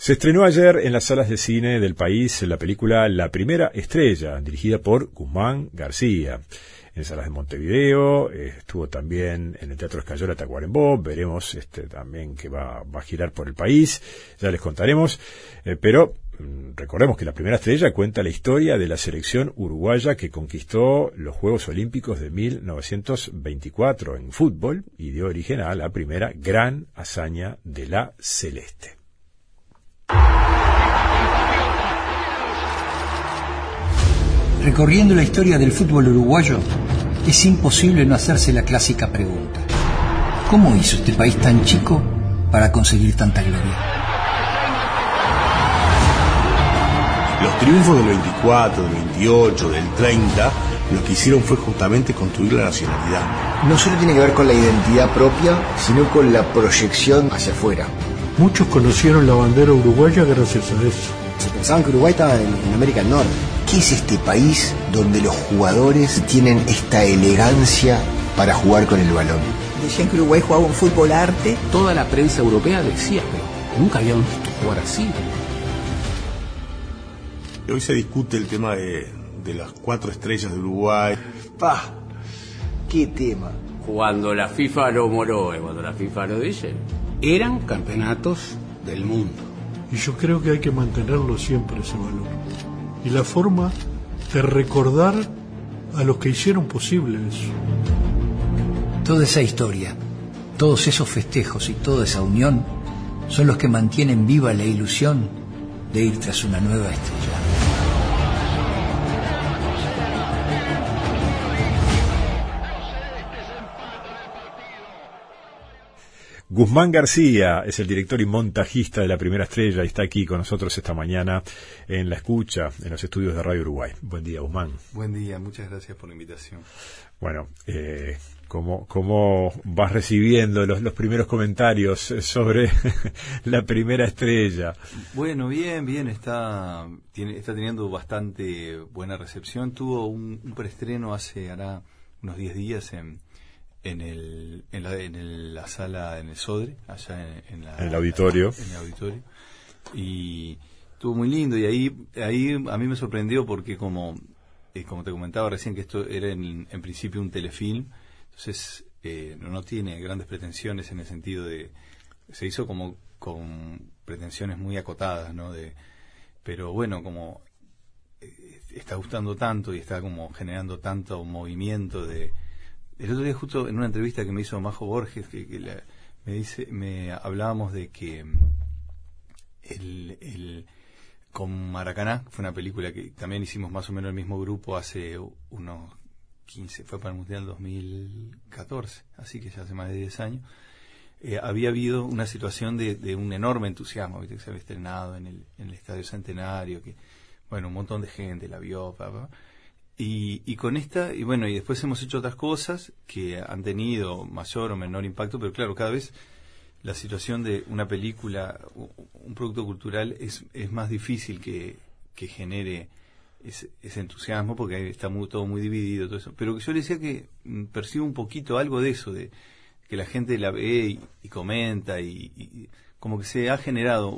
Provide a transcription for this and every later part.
Se estrenó ayer en las salas de cine del país la película La Primera Estrella, dirigida por Guzmán García. En salas de Montevideo, estuvo también en el Teatro Escayola Tacuarembó, veremos también que va a girar por el país, ya les contaremos, pero recordemos que La Primera Estrella cuenta la historia de la selección uruguaya que conquistó los Juegos Olímpicos de 1924 en fútbol y dio origen a la primera gran hazaña de la Celeste. Recorriendo la historia del fútbol uruguayo, es imposible no hacerse la clásica pregunta: ¿cómo hizo este país tan chico para conseguir tanta gloria? Los triunfos del 24, del 28, del 30, lo que hicieron fue justamente construir la nacionalidad. No solo tiene que ver con la identidad propia, sino con la proyección hacia afuera. Muchos conocieron la bandera uruguaya gracias a eso. Se pensaban que Uruguay estaba en América del Norte. ¿Qué es este país donde los jugadores tienen esta elegancia para jugar con el balón? Decían que Uruguay jugaba un fútbol arte. Toda la prensa europea decía, pero nunca habían visto jugar así. Hoy se discute el tema de las 4 estrellas de Uruguay. ¡Pah! ¡Qué tema! Cuando la FIFA lo homologó, cuando la FIFA lo dice, eran campeonatos del mundo. Y yo creo que hay que mantenerlo siempre, ese valor. Y la forma de recordar a los que hicieron posible eso. Toda esa historia, todos esos festejos y toda esa unión son los que mantienen viva la ilusión de ir tras una nueva estrella. Guzmán García es el director y montajista de La Primera Estrella y está aquí con nosotros esta mañana en La Escucha, en los estudios de Radio Uruguay. Buen día, Guzmán. Buen día, muchas gracias por la invitación. Bueno, ¿cómo vas recibiendo los primeros comentarios sobre La Primera Estrella? Bueno, bien, está teniendo bastante buena recepción. Tuvo un preestreno hará unos 10 días en la sala, en el Sodre, allá en el auditorio. En el auditorio. Y estuvo muy lindo, y ahí a mí me sorprendió porque como te comentaba recién, que esto era en principio un telefilm, entonces no tiene grandes pretensiones en el sentido de... Se hizo como con pretensiones muy acotadas, ¿no? Pero bueno, como está gustando tanto y está como generando tanto movimiento de... El otro día, justo en una entrevista que me hizo Majo Borges, hablábamos de que con Maracaná, fue una película que también hicimos más o menos el mismo grupo hace unos 15, fue para el Mundial 2014, así que ya hace más de 10 años. Había habido una situación de un enorme entusiasmo, ¿viste? Que se había estrenado en el Estadio Centenario, que bueno, un montón de gente la vio, Y con esta, y bueno, y después hemos hecho otras cosas que han tenido mayor o menor impacto, pero claro, cada vez la situación de una película, un producto cultural, es más difícil que genere ese entusiasmo, porque está todo muy dividido, todo eso. Pero yo le decía que percibo un poquito algo de eso, de que la gente la ve y comenta, y como que se ha generado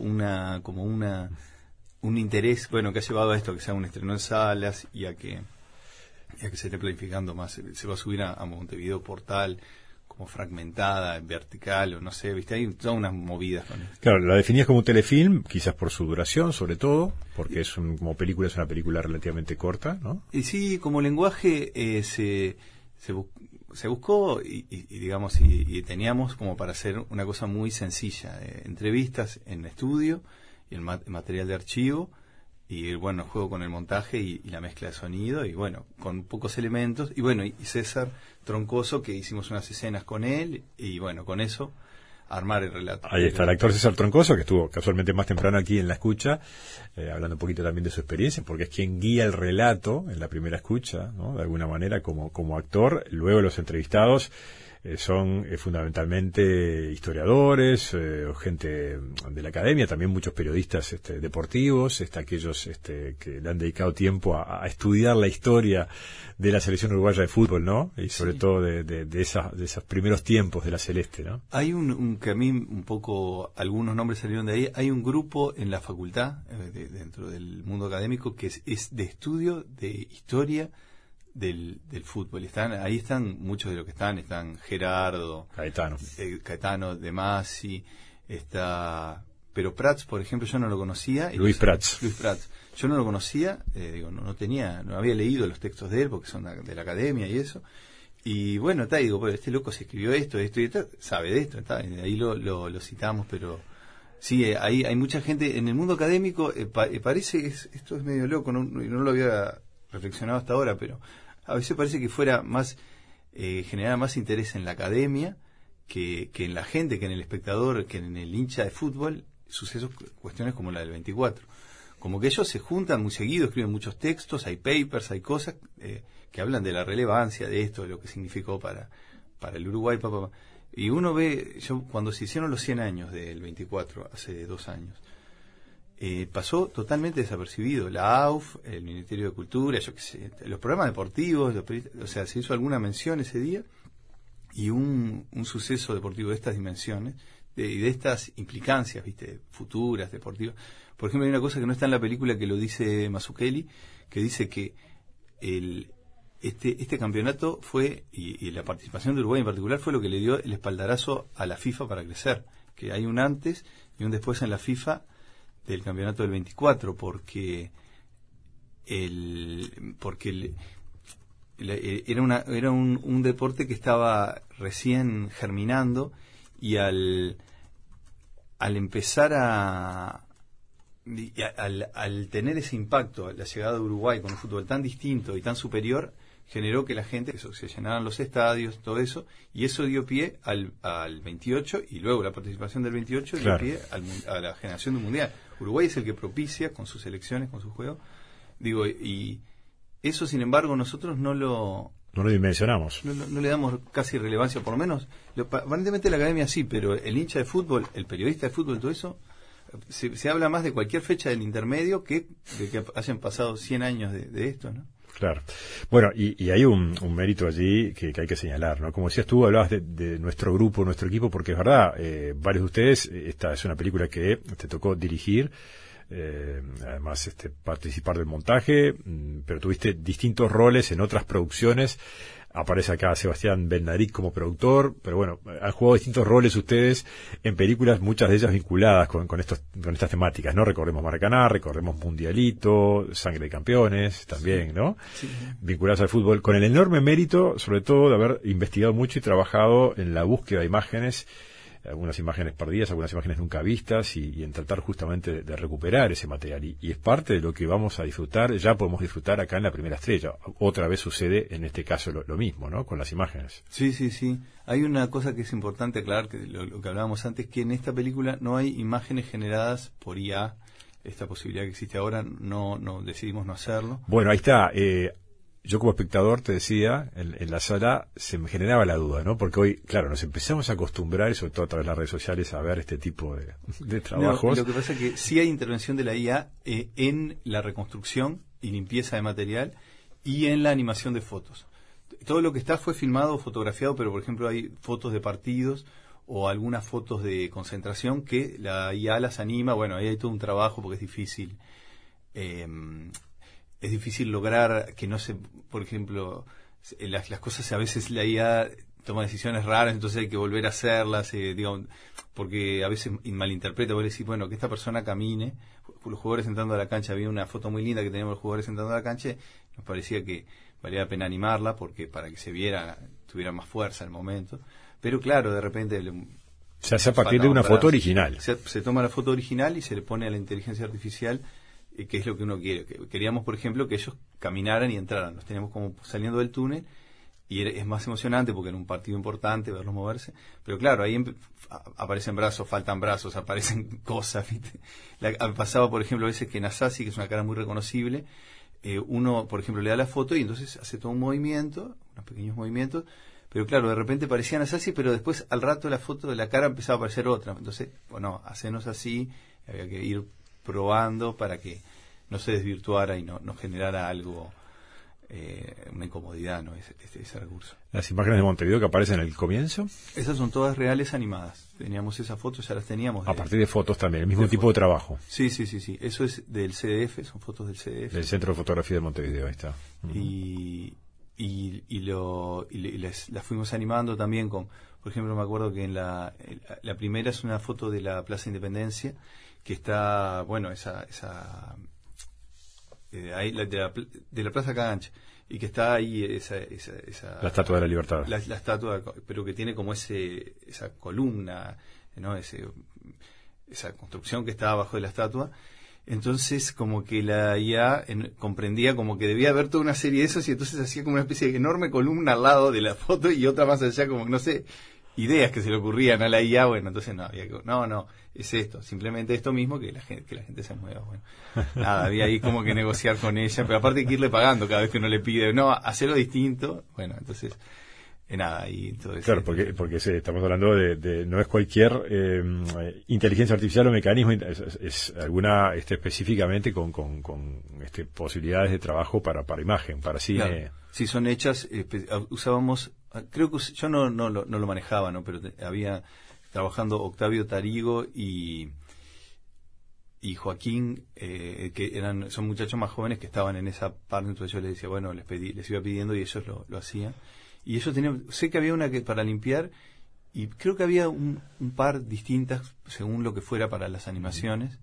un interés, bueno, que ha llevado a esto, que sea un estreno en salas y a que se esté planificando más. Se va a subir a Montevideo Portal como fragmentada, en vertical, o no sé, viste, hay todas unas movidas con esto. Claro, la definías como un telefilm, quizás por su duración, sobre todo, porque como película es una película relativamente corta, ¿no? Y sí, como lenguaje se buscó y digamos, y teníamos como para hacer una cosa muy sencilla, entrevistas en estudio y el material de archivo, y bueno, juego con el montaje y la mezcla de sonido, y bueno, con pocos elementos, y bueno, y César Troncoso, que hicimos unas escenas con él, y bueno, con eso armar el relato. Ahí está el actor César Troncoso, que estuvo casualmente más temprano aquí en La Escucha, hablando un poquito también de su experiencia, porque es quien guía el relato en la primera escucha, ¿no? De alguna manera como actor. Luego los entrevistados son fundamentalmente historiadores, o gente de la academia, también muchos periodistas deportivos, aquellos que le han dedicado tiempo a estudiar la historia de la selección uruguaya de fútbol, ¿no? Y sobre todo de esos primeros tiempos de la Celeste, ¿no? Hay un que a mí un poco, algunos nombres salieron de ahí, hay un grupo en la facultad, dentro del mundo académico, que es de estudio de historia del fútbol. Ahí están muchos de los que están Gerardo, Caetano de Masi, pero Prats, por ejemplo, yo no lo conocía. Luis Prats. Yo no lo conocía, no había leído los textos de él porque son de la academia y eso. Y bueno, digo, pues este loco se escribió esto y esto, sabe de esto, y ahí lo citamos, pero sí, hay mucha gente en el mundo académico, parece, esto es medio loco, no lo había reflexionado hasta ahora, pero a veces parece que fuera más, generara más interés en la academia que en la gente, que en el espectador, que en el hincha de fútbol, sucesos, cuestiones como la del 24. Como que ellos se juntan muy seguido, escriben muchos textos, hay papers, hay cosas que hablan de la relevancia de esto, de lo que significó para el Uruguay, y uno ve, cuando se hicieron los 100 años del 24, hace 2 años, pasó totalmente desapercibido. La AUF, el Ministerio de Cultura, yo qué sé, los programas deportivos, o sea, se hizo alguna mención ese día, y un suceso deportivo de estas dimensiones, y de estas implicancias, viste, futuras, deportivas. Por ejemplo, hay una cosa que no está en la película, que lo dice Mazzucchelli, que dice que este campeonato fue, y la participación de Uruguay en particular, fue lo que le dio el espaldarazo a la FIFA para crecer, que hay un antes y un después en la FIFA del campeonato del 24, porque era un deporte que estaba recién germinando, y al empezar al tener ese impacto, la llegada de Uruguay con un fútbol tan distinto y tan superior, generó que la gente, se llenaran los estadios, todo eso, y eso dio pie al 28, y luego la participación del 28 dio pie a la generación del Mundial. Uruguay es el que propicia con sus elecciones, con sus juegos, y eso, sin embargo, nosotros no lo dimensionamos. No le damos casi relevancia, por lo menos. Aparentemente la academia sí, pero el hincha de fútbol, el periodista de fútbol, todo eso, se habla más de cualquier fecha del intermedio que de que hayan pasado 100 años de esto, ¿no? Claro. Bueno, y hay un mérito allí que hay que señalar, ¿no? Como decías tú, hablabas de nuestro grupo, nuestro equipo, porque es verdad, varios de ustedes, esta es una película que te tocó dirigir, además participar del montaje, pero tuviste distintos roles en otras producciones. Aparece acá Sebastián Benadryk como productor, pero bueno, han jugado distintos roles ustedes en películas, muchas de ellas vinculadas con estas temáticas, ¿no? Recordemos Maracaná, recordemos Mundialito, Sangre de Campeones, también, ¿no? Sí. Vinculadas al fútbol, con el enorme mérito, sobre todo, de haber investigado mucho y trabajado en la búsqueda de imágenes, algunas imágenes perdidas, algunas imágenes nunca vistas, y en tratar justamente de recuperar ese material. Y es parte de lo que vamos a disfrutar, ya podemos disfrutar acá en La Primera Estrella. Otra vez sucede, en este caso, lo mismo, ¿no? Con las imágenes. Sí. Hay una cosa que es importante aclarar, que lo que hablábamos antes, que en esta película no hay imágenes generadas por IA. Esta posibilidad que existe ahora, no decidimos no hacerlo. Bueno, ahí está. Yo como espectador, te decía, en la sala se me generaba la duda, ¿no? Porque hoy, claro, nos empezamos a acostumbrar, sobre todo a través de las redes sociales, a ver este tipo de trabajos. Lo que pasa es que sí hay intervención de la IA en la reconstrucción y limpieza de material y en la animación de fotos. Todo lo que está fue filmado o fotografiado, pero por ejemplo hay fotos de partidos o algunas fotos de concentración que la IA las anima. Bueno, ahí hay todo un trabajo porque es difícil. Es difícil lograr que no se, por ejemplo, las cosas a veces la IA toma decisiones raras, entonces hay que volver a hacerlas, digamos, porque a veces malinterpreta. Vos decís, bueno, que esta persona camine, los jugadores entrando a la cancha, había una foto muy linda que teníamos los jugadores entrando a la cancha, nos parecía que valía la pena animarla porque para que se viera, tuviera más fuerza el momento, pero claro, de repente se hace a partir de una foto original. Se toma la foto original y se le pone a la inteligencia artificial que es lo que uno quiere. Queríamos, por ejemplo, que ellos caminaran y entraran. Los teníamos como saliendo del túnel y es más emocionante porque en un partido importante verlos moverse. Pero claro, ahí aparecen brazos, faltan brazos, aparecen cosas, ¿viste? Pasaba, por ejemplo, a veces que Nasasi, que es una cara muy reconocible, uno, por ejemplo, le da la foto y entonces hace todo un movimiento, unos pequeños movimientos, pero claro, de repente parecían así, pero después al rato la foto de la cara empezaba a aparecer otra. Entonces, bueno, hacernos así, había que ir probando para que no se desvirtuara y no generara algo, una incomodidad, ¿no? Ese recurso. Las imágenes de Montevideo que aparecen en el comienzo. Esas son todas reales animadas. Teníamos esas fotos, ya las teníamos. A partir de fotos también, el mismo tipo de trabajo. Sí. Eso es del CDF, son fotos del CDF. Del Centro de Fotografía de Montevideo, ahí está. Las fuimos animando también con, por ejemplo, me acuerdo que en la primera es una foto de la Plaza Independencia, que está, bueno, ahí, de la Plaza Cagancha, y que está ahí la Estatua de la Libertad. La estatua, pero que tiene como esa columna, ¿no? Esa construcción que está abajo de la estatua. Entonces, como que la IA comprendía como que debía haber toda una serie de esos, y entonces hacía como una especie de enorme columna al lado de la foto y otra más allá, como, no sé, ideas que se le ocurrían a la IA. Bueno, entonces no, es esto, simplemente esto mismo, que la gente se mueva. Bueno, nada, había ahí como que negociar con ella, pero aparte hay que irle pagando cada vez que uno le pide, no, hacerlo distinto. Bueno, entonces, nada, y todo eso. Claro, porque estamos hablando de no es cualquier inteligencia artificial o mecanismo, es alguna específicamente con posibilidades de trabajo para imagen, para cine. Claro. Sí, son hechas, usábamos, creo que yo no lo manejaba, ¿no? Pero había trabajando Octavio Tarigo y Joaquín, que son muchachos más jóvenes que estaban en esa parte. Entonces yo les decía, bueno, les iba pidiendo y ellos lo hacían. Y ellos sé que había una que para limpiar, y creo que había un par distintas según lo que fuera para las animaciones.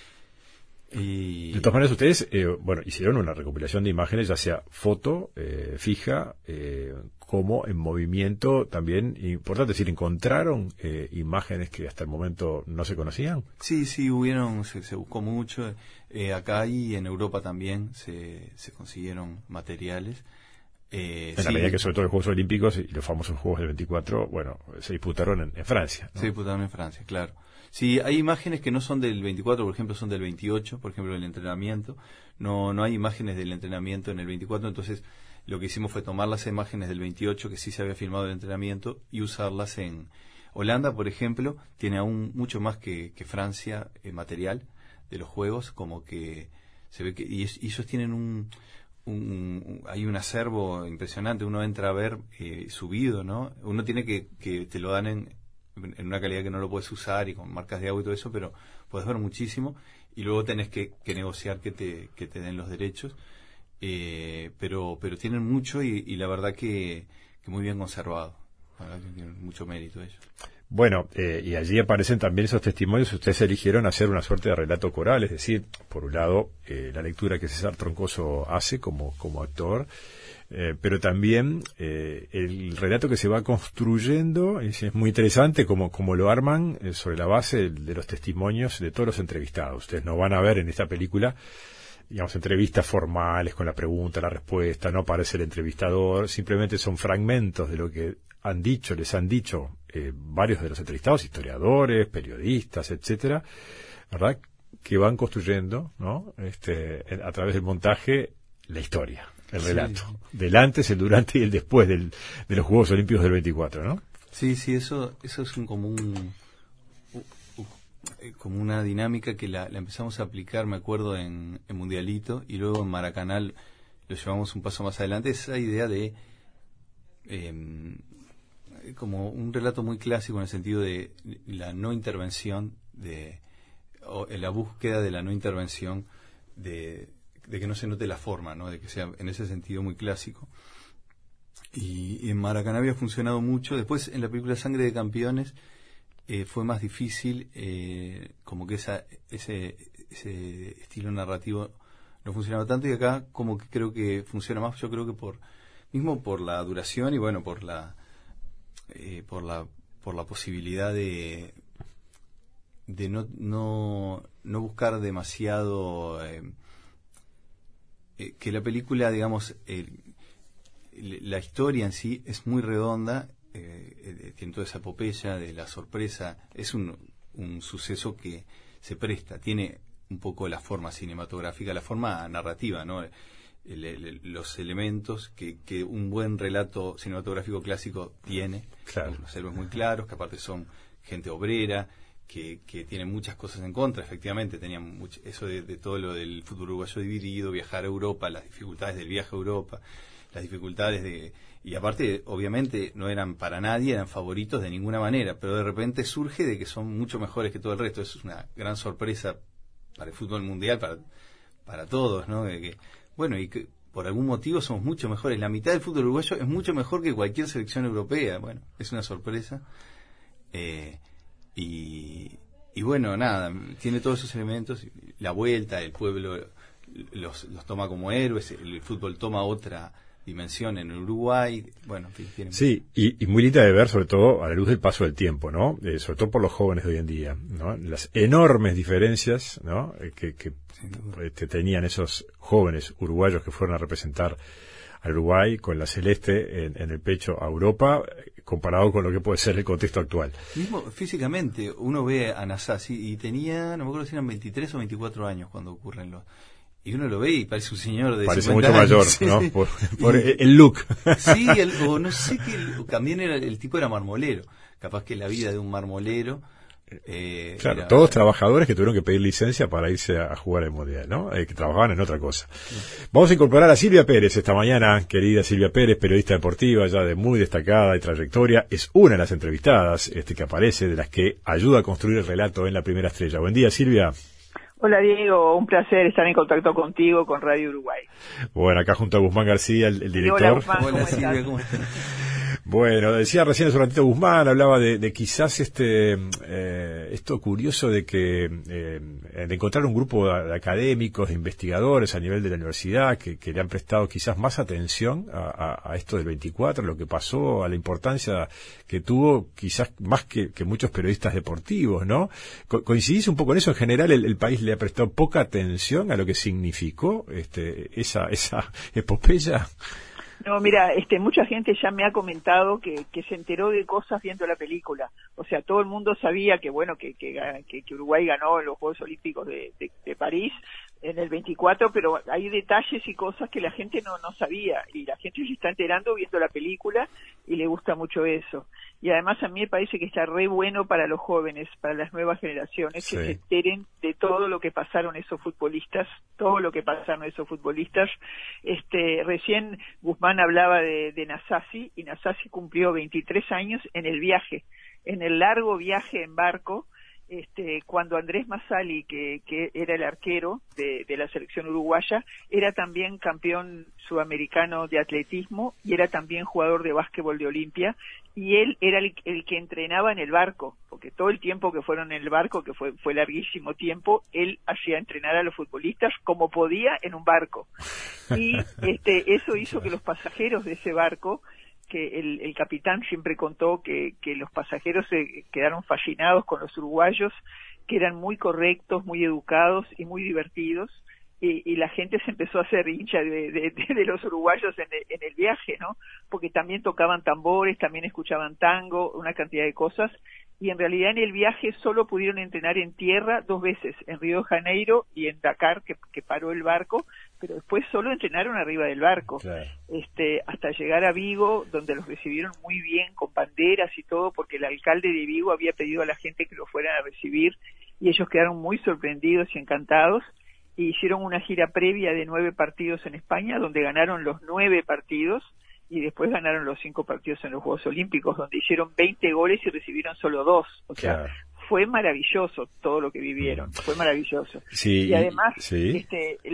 Y de todas maneras, ustedes hicieron una recopilación de imágenes, ya sea foto fija, como en movimiento también importante. Es decir, ¿encontraron imágenes que hasta el momento no se conocían? Sí, hubieron, se buscó mucho. Acá y en Europa también se consiguieron materiales. En la medida que sobre todo los Juegos Olímpicos y los famosos Juegos del 24, se disputaron en Francia, ¿no? Se disputaron en Francia, claro. Sí, hay imágenes que no son del 24, por ejemplo, son del 28, por ejemplo, del entrenamiento. No hay imágenes del entrenamiento en el 24, entonces lo que hicimos fue tomar las imágenes del 28, que sí se había filmado el entrenamiento, y usarlas en Holanda, por ejemplo. Tiene aún mucho más que Francia material de los Juegos, como que se ve que, y ellos tienen hay un acervo impresionante. Uno entra a ver subido, ¿no? Uno tiene que te lo dan en una calidad que no lo puedes usar y con marcas de agua y todo eso, pero puedes ver muchísimo, y luego tenés que negociar que te den los derechos, pero tienen mucho y la verdad que muy bien conservado. La verdad que tienen mucho mérito ellos. Bueno, y allí aparecen también esos testimonios. Ustedes eligieron hacer una suerte de relato coral, es decir, por un lado, la lectura que César Troncoso hace como actor, pero también el relato que se va construyendo es muy interesante, como lo arman sobre la base de los testimonios de todos los entrevistados. Ustedes no van a ver en esta película, digamos, entrevistas formales con la pregunta, la respuesta, no aparece el entrevistador, simplemente son fragmentos de lo que les han dicho varios de los entrevistados, historiadores, periodistas, etcétera, ¿verdad? Que van construyendo, ¿no? A través del montaje, la historia, el relato, del antes, el durante y el después de los Juegos Olímpicos del 24, ¿no? Sí, eso es como una dinámica que la empezamos a aplicar, me acuerdo, en Mundialito, y luego en Maracaná lo llevamos un paso más adelante. Esa idea de como un relato muy clásico, en el sentido de la no intervención, o la búsqueda de la no intervención, de que no se note la forma, ¿no? De que sea en ese sentido muy clásico. Y en Maracaná había funcionado mucho. Después, en la película Sangre de Campeones, fue más difícil, como que ese estilo narrativo no funcionaba tanto, y acá como que creo que funciona más. Yo creo que por la duración y bueno, por la posibilidad de no buscar demasiado, que la película, digamos, la historia en sí es muy redonda, tiene toda esa epopeya de la sorpresa. Es un suceso que se presta, tiene un poco la forma cinematográfica, la forma narrativa, ¿no? los elementos que un buen relato cinematográfico clásico tiene. Claro. Los héroes muy claros, que aparte son gente obrera, que tienen muchas cosas en contra. Efectivamente, tenían eso de todo lo del fútbol uruguayo dividido, viajar a Europa, las dificultades del viaje a Europa, las dificultades y aparte, obviamente, no eran para nadie, eran favoritos de ninguna manera, pero de repente surge de que son mucho mejores que todo el resto. Eso es una gran sorpresa para el fútbol mundial, para todos, ¿no? Y que por algún motivo somos mucho mejores. La mitad del fútbol uruguayo es mucho mejor que cualquier selección europea. Bueno, es una sorpresa. Y bueno, nada, tiene todos esos elementos. La vuelta, el pueblo los toma como héroes, el fútbol toma otra dimensión en Uruguay. Bueno, sí, y muy linda de ver, sobre todo a la luz del paso del tiempo, ¿no? Sobre todo por los jóvenes de hoy en día, ¿no? Las enormes diferencias, ¿no? que tenían esos jóvenes uruguayos que fueron a representar al Uruguay con la celeste en el pecho a Europa, comparado con lo que puede ser el contexto actual. Mismo físicamente, uno ve a Nasasi y tenía, no me acuerdo si eran 23 o 24 años cuando ocurren y uno lo ve y parece un señor de parece 50 mucho años, mayor, sí, ¿no? Sí. Por el look. Sí, o no sé, también el tipo era marmolero. Capaz que la vida de un marmolero... claro, todos trabajadores que tuvieron que pedir licencia para irse a jugar el Mundial, ¿no? Que trabajaban en otra cosa. Vamos a incorporar a Silvia Pérez esta mañana, querida Silvia Pérez, periodista deportiva ya de muy destacada y trayectoria. Es una de las entrevistadas que aparece, de las que ayuda a construir el relato en La Primera Estrella. Buen día, Silvia. Hola Diego, un placer estar en contacto contigo con Radio Uruguay. Bueno, acá junto a Guzmán García, el director. Hola Guzmán, Hola Silvia, ¿cómo estás? Bueno, decía recién hace un ratito Guzmán, hablaba de quizás esto curioso de que de encontrar un grupo de académicos, de investigadores a nivel de la universidad que le han prestado quizás más atención a esto del 24, lo que pasó, a la importancia que tuvo, quizás más que muchos periodistas deportivos, ¿no? ¿Coincidís un poco en eso? En general el país le ha prestado poca atención a lo que significó esa epopeya. No, mira, mucha gente ya me ha comentado que se enteró de cosas viendo la película. O sea, todo el mundo sabía que Uruguay ganó los Juegos Olímpicos de París en el 24, pero hay detalles y cosas que la gente no sabía, y la gente se está enterando viendo la película y le gusta mucho eso. Y además a mí me parece que está re bueno para los jóvenes, para las nuevas generaciones, sí, que se enteren de todo lo que pasaron esos futbolistas, Recién Guzmán hablaba de Nasasi, y Nasasi cumplió 23 años en el largo viaje en barco, cuando Andrés Massali, que era el arquero de la selección uruguaya, era también campeón sudamericano de atletismo y era también jugador de básquetbol de Olimpia, y él era el que entrenaba en el barco, porque todo el tiempo que fueron en el barco, que fue larguísimo tiempo, él hacía entrenar a los futbolistas como podía en un barco. Y eso hizo que los pasajeros de ese barco, que el capitán siempre contó que los pasajeros se quedaron fascinados con los uruguayos, que eran muy correctos, muy educados y muy divertidos, y la gente se empezó a hacer hincha de los uruguayos en el viaje, ¿no? Porque también tocaban tambores, también escuchaban tango, una cantidad de cosas, y en realidad en el viaje solo pudieron entrenar en tierra 2 veces, en Río de Janeiro y en Dakar, que paró el barco, pero después solo entrenaron arriba del barco, claro, hasta llegar a Vigo, donde los recibieron muy bien, con banderas y todo, porque el alcalde de Vigo había pedido a la gente que lo fueran a recibir, y ellos quedaron muy sorprendidos y encantados, y hicieron una gira previa de 9 partidos en España, donde ganaron los 9 partidos, y después ganaron los 5 partidos en los Juegos Olímpicos, donde hicieron 20 goles y recibieron solo 2, o sea, claro, fue maravilloso todo lo que vivieron, fue maravilloso. Sí, y además, sí,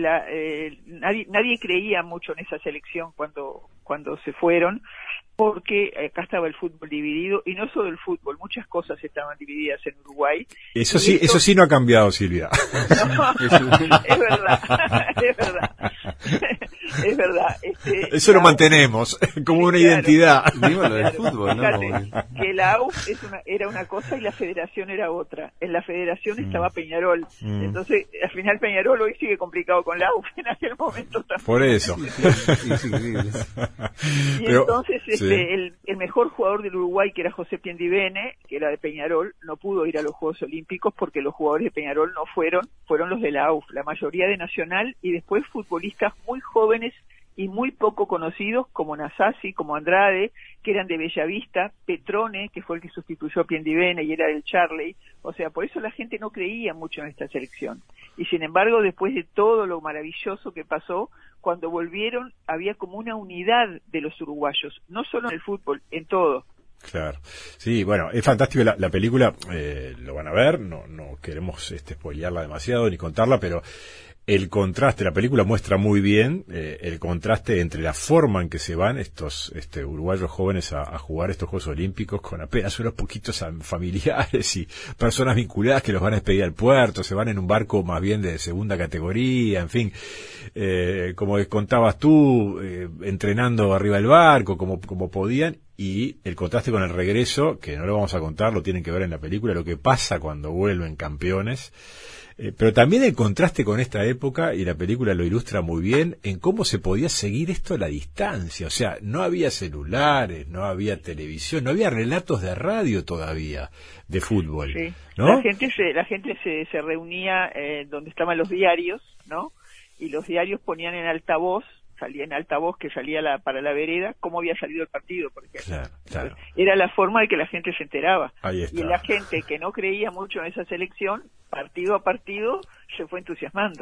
nadie creía mucho en esa selección cuando se fueron, porque acá estaba el fútbol dividido, y no solo el fútbol, muchas cosas estaban divididas en Uruguay. Eso sí no ha cambiado, Silvia. No, es verdad, es verdad. Eso lo mantenemos como una identidad. Digo lo del fútbol, ¿no? Fíjate, que la AUF era una cosa y la federación era otra. En la federación estaba Peñarol. Entonces, al final Peñarol hoy sigue complicado con la AUF en aquel momento también. Por eso. Y entonces el mejor jugador del Uruguay, que era José Piendivene, que era de Peñarol, no pudo ir a los Juegos Olímpicos porque los jugadores de Peñarol no fueron los de la AUF, la mayoría de Nacional, y después futbolistas muy jóvenes y muy poco conocidos como Nasasi, como Andrade, que eran de Bellavista, Petrone, que fue el que sustituyó a Piendivene y era del Charley. O sea, por eso la gente no creía mucho en esta selección. Y sin embargo, después de todo lo maravilloso que pasó, cuando volvieron había como una unidad de los uruguayos, no solo en el fútbol, en todo. Claro, sí, bueno, es fantástico la película, lo van a ver, no queremos spoilearla demasiado ni contarla, pero el contraste, la película muestra muy bien el contraste entre la forma en que se van estos uruguayos jóvenes a jugar estos Juegos Olímpicos con apenas unos poquitos familiares y personas vinculadas que los van a despedir al puerto, se van en un barco más bien de segunda categoría, en fin, como contabas tú, entrenando arriba del barco como podían, y el contraste con el regreso, que no lo vamos a contar, lo tienen que ver en la película, lo que pasa cuando vuelven campeones. Pero también el contraste con esta época, y la película lo ilustra muy bien, en cómo se podía seguir esto a la distancia. O sea, no había celulares, no había televisión, no había relatos de radio todavía de fútbol, sí. ¿no? La gente se reunía donde estaban los diarios, ¿no? Y los diarios ponían en altavoz, salía en altavoz que salía para la vereda, cómo había salido el partido, por ejemplo. Claro. Era la forma de que la gente se enteraba. Ahí está. Y la gente que no creía mucho en esa selección, partido a partido, se fue entusiasmando.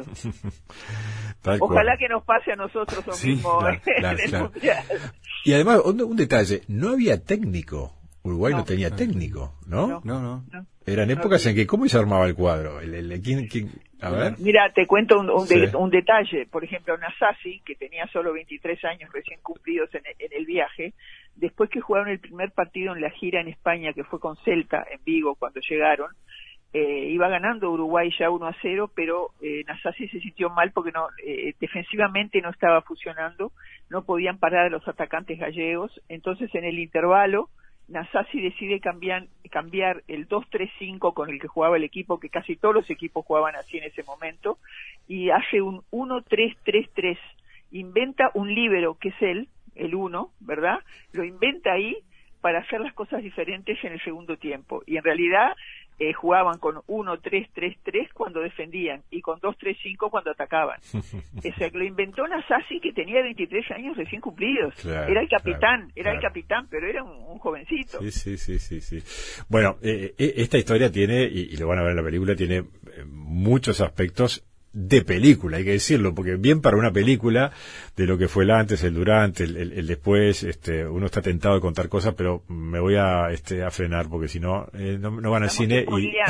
Ojalá que nos pase a nosotros lo mismo en el Mundial. Y además, un detalle, no había técnico. Uruguay no tenía técnico, ¿no? No. Eran épocas en que, ¿cómo se armaba el cuadro? ¿Quién? A ver. Mira, te cuento un detalle. Por ejemplo, Nasasi, que tenía solo 23 años recién cumplidos en el viaje, después que jugaron el primer partido en la gira en España, que fue con Celta, en Vigo, cuando llegaron, iba ganando Uruguay ya 1-0, pero Nasasi se sintió mal porque defensivamente no estaba funcionando, no podían parar a los atacantes gallegos. Entonces, en el intervalo, Nasasi decide cambiar el 2-3-5 con el que jugaba el equipo, que casi todos los equipos jugaban así en ese momento, y hace un 1-3-3-3. Inventa un líbero, que es el 1, ¿verdad? Lo inventa ahí para hacer las cosas diferentes en el segundo tiempo. Y en realidad jugaban con 1-3-3-3 cuando defendían y con 2-3-5 cuando atacaban. O sea, que lo inventó Nasasi, que tenía 23 años recién cumplidos. Claro, era el capitán, el capitán, pero era un jovencito. Sí. Bueno, esta historia tiene, y lo van a ver en la película, tiene muchos aspectos de película, hay que decirlo, porque bien para una película de lo que fue el antes, el durante, el después, uno está tentado de contar cosas, pero me voy a frenar porque si no, no van al cine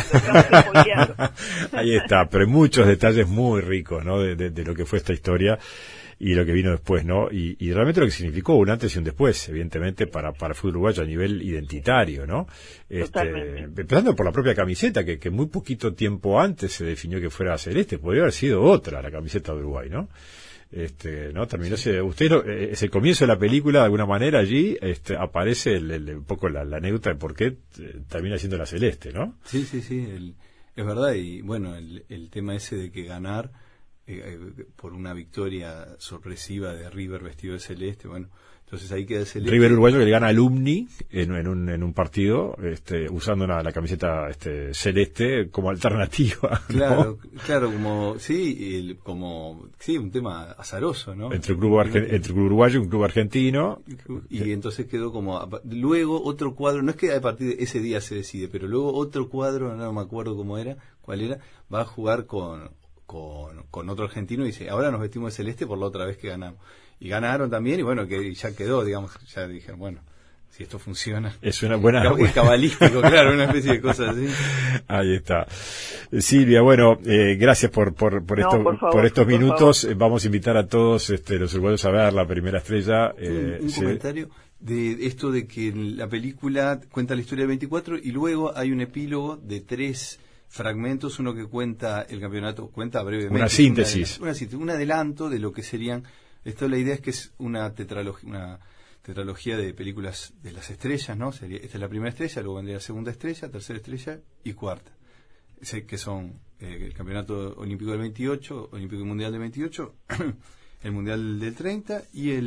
ahí está, pero hay muchos detalles muy ricos, ¿no? De lo que fue esta historia y lo que vino después, ¿no? Y realmente lo que significó un antes y un después, evidentemente, para el fútbol uruguayo a nivel identitario, ¿no? Empezando por la propia camiseta, que muy poquito tiempo antes se definió que fuera celeste, podría haber sido otra la camiseta de Uruguay, ¿no? ¿No? Terminó es el comienzo de la película, de alguna manera allí, aparece un poco la anécdota de por qué termina siendo la celeste, ¿no? Sí, es verdad, y bueno, el tema ese de que ganar por una victoria sorpresiva de River vestido de celeste, bueno, entonces ahí queda el celeste. River uruguayo que le gana al Alumni en un partido, usando la camiseta celeste como alternativa, ¿no? Claro, como un tema azaroso, ¿no? Entre el club uruguayo y un club argentino. Y entonces quedó como luego otro cuadro, no es que a partir de ese día se decide, pero luego otro cuadro, no me acuerdo cuál era, va a jugar con otro argentino y dice, ahora nos vestimos de celeste por la otra vez que ganamos. Y ganaron también, y bueno, que ya quedó, digamos, ya dijeron, bueno, si esto funciona. Es una buena. Es cabalístico, claro, una especie de cosa así. Ahí está. Silvia, bueno, gracias por estos minutos. Favor. Vamos a invitar a todos los uruguayos a ver La Primera Estrella. Un comentario de esto de que la película cuenta la historia del 24 y luego hay un epílogo de 3 fragmentos, uno que cuenta el campeonato, cuenta brevemente. Una síntesis. Un adelanto de lo que serían Esto, la idea es que es una tetralogía de películas de las estrellas, ¿no? Esta es la primera estrella, luego vendría la segunda estrella, tercera estrella y cuarta. Que son el Campeonato Olímpico del 28, Olímpico y Mundial del 28, el Mundial del 30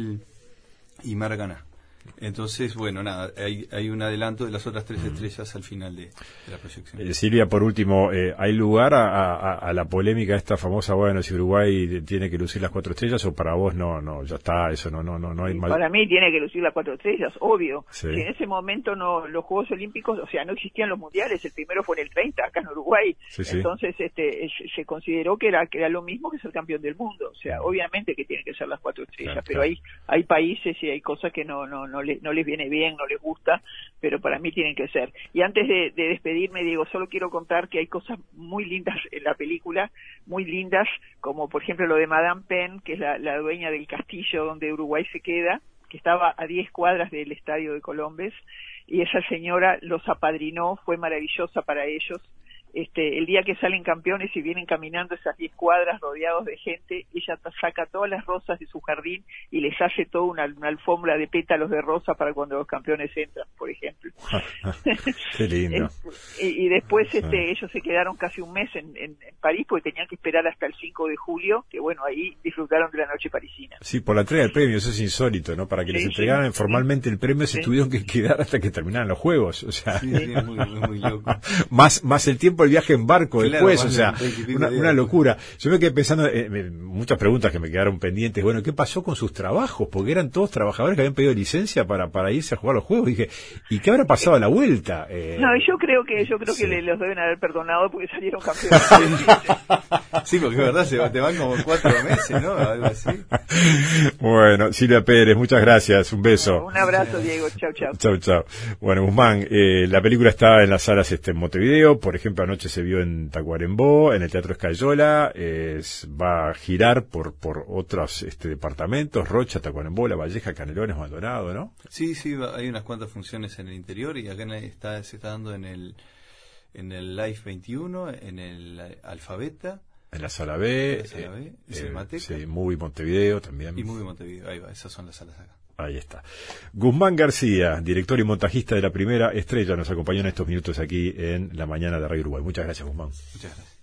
y Maracaná. Entonces, bueno, nada, hay un adelanto de las otras 3 estrellas al final de la proyección. Silvia, por último, ¿hay lugar a la polémica esta famosa, bueno, si Uruguay tiene que lucir las 4 estrellas o para vos no, ya está, eso no hay mal? Para mí tiene que lucir las 4 estrellas, obvio. Sí. Si en ese momento los Juegos Olímpicos, o sea, no existían los mundiales, el primero fue en el 30, acá en Uruguay. Sí, sí. Entonces se consideró que era lo mismo que ser campeón del mundo. O sea, obviamente que tienen que ser las 4 estrellas, claro. pero hay países y hay cosas que no les viene bien, no les gusta, pero para mí tienen que ser. Y antes de despedirme, Diego, solo quiero contar que hay cosas muy lindas en la película, muy lindas, como por ejemplo lo de Madame Penn, que es la dueña del castillo donde Uruguay se queda, que estaba a 10 cuadras del estadio de Colombes, y esa señora los apadrinó, fue maravillosa para ellos. El día que salen campeones y vienen caminando esas 10 cuadras rodeados de gente, ella saca todas las rosas de su jardín y les hace toda una alfombra de pétalos de rosa para cuando los campeones entran, por ejemplo. Qué lindo. Y después ellos se quedaron casi un mes en París porque tenían que esperar hasta el 5 de julio, que bueno, ahí disfrutaron de la noche parisina. Sí, por la entrega del premio, eso es insólito, ¿no? Para que les entregaran formalmente el premio se tuvieron que quedar hasta que terminaran los juegos, o sea. Sí, es muy loco. más el tiempo el viaje en barco después, o sea, una locura. Yo me quedé pensando muchas preguntas que me quedaron pendientes. Bueno, ¿qué pasó con sus trabajos? Porque eran todos trabajadores que habían pedido licencia para irse a jugar los juegos. Dije, ¿y qué habrá pasado a la vuelta? No, yo creo que los deben haber perdonado porque salieron campeones. Sí, porque es verdad, te van como 4 meses, ¿no? Algo así. Bueno, Silvia Pérez, muchas gracias, un beso. Un abrazo, Diego, chau. Chau. Bueno, Guzmán, la película está en las salas en Montevideo, por ejemplo, anoche se vio en Tacuarembó, en el Teatro Escayola, va a girar por otros departamentos, Rocha, Tacuarembó, La Valleja, Canelones, Maldonado, ¿no? Sí, hay unas cuantas funciones en el interior y acá se está dando en el Life 21, en el Alfabeta. En la Sala B, Cinemateca. Sí, Movie Montevideo también. Y Movie Montevideo, ahí va, esas son las salas acá. Ahí está. Guzmán García, director y montajista de La Primera Estrella, nos acompañó en estos minutos aquí en La Mañana de Radio Uruguay. Muchas gracias, Guzmán. Muchas gracias.